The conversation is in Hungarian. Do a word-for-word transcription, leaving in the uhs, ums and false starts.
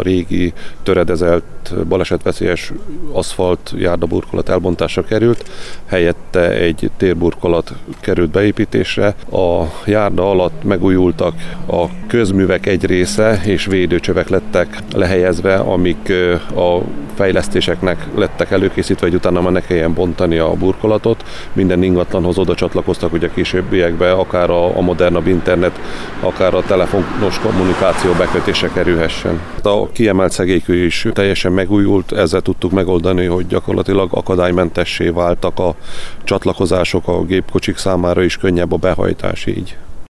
a régi töredezelt balesetveszélyes aszfalt járdaburkolat elbontásra került, helyette egy térburkolat került beépítésre. A járda alatt megújultak a közművek egy része, és védőcsövek lettek lehelyezve, amik a fejlesztéseknek lettek előkészítve, hogy utána már ne kelljen bontani a burkolatot. Minden ingatlanhoz oda csatlakoztak, hogy a későbbiekben akár a, a modernabb internet, akár a telefonos kommunikáció bekötése kerülhessen. A kiemelt szegélykő is teljesen megújult, ezzel tudtuk megoldani, hogy gyakorlatilag akadálymentessé váltak a csatlakozások, a gépkocsik számára is könnyebb a behajtás így.